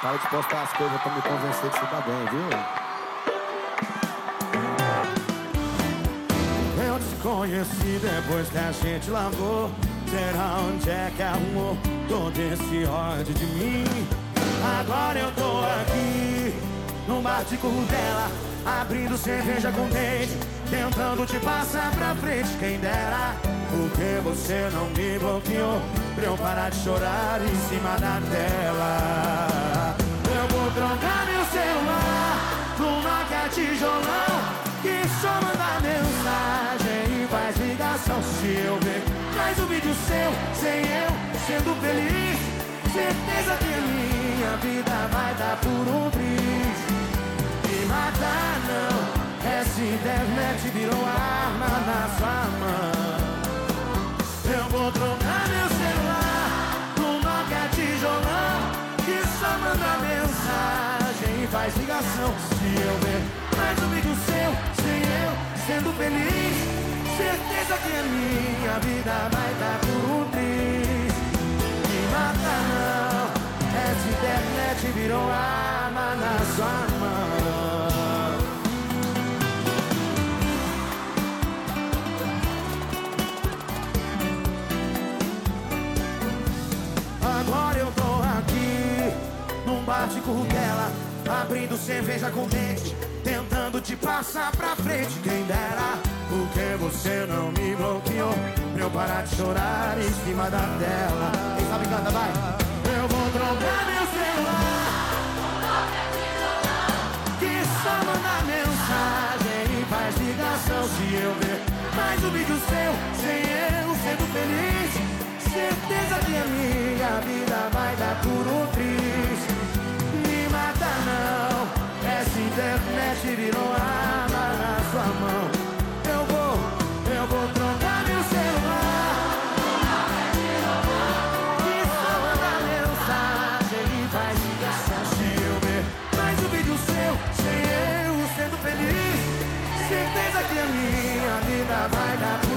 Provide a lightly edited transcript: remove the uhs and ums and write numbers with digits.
Para de postar as coisas pra me convencer que você tá bem, viu? Eu te conheci depois que a gente largou. Será onde é que arrumou todo esse ódio de mim? Agora eu tô aqui no bar de Curvela, abrindo cerveja com dente, tentando te passar pra frente. Quem dera, porque você não me bloqueou pra eu parar de chorar em cima da tela. Eu vou trocar meu celular no Nokia tijolão, que só manda mensagem e faz ligação. Se eu ver mais um vídeo seu, sem eu sendo feliz, certeza que minha vida vai dar por um triz. Me matar não, essa internet virou arma na sua mão. Eu vou trocar meu celular no Nokia tijolão, que só manda mensagem e faz ligação. Se eu ver mais um vídeo seu, sem eu sendo feliz, certeza que a minha vida vai dar por um triz. Me mata não, essa internet virou arma na sua mão. Agora eu tô aqui num bar de Curvela, abrindo cerveja com dente, tentando te passar pra frente. Quem dera, porque você não me bloqueou pra eu parar de chorar em cima da tela. Quem sabe canta, vai. Eu vou trocar meu celular, que só manda mensagem e faz ligação. Se eu ver mais um vídeo seu, sem eu sendo feliz, certeza que a minha vida vai dar por um triz. Me mata não, essa internet virou arma na sua mão. Eu vou trocar meu celular, que só manda mensagem e faz ligação. Se eu ver mais um vídeo seu, sem eu sendo feliz, certeza que a minha vida vai dar por